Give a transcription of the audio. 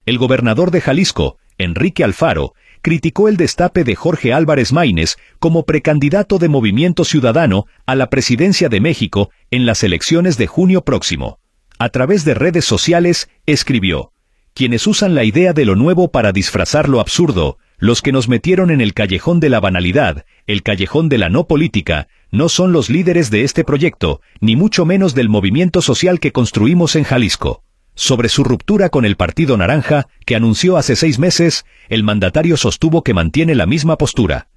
El gobernador de Jalisco, Enrique Alfaro, criticó el destape de Jorge Álvarez Maínez como precandidato de Movimiento Ciudadano a la presidencia de México en las elecciones de junio próximo. A través de redes sociales, escribió: quienes usan la idea de lo nuevo para disfrazar lo absurdo, los que nos metieron en el callejón de la banalidad, el callejón de la no política, no son los líderes de este proyecto, ni mucho menos del movimiento social que construimos en Jalisco. Sobre su ruptura con el Partido Naranja, que anunció hace 6 meses, el mandatario sostuvo que mantiene la misma postura.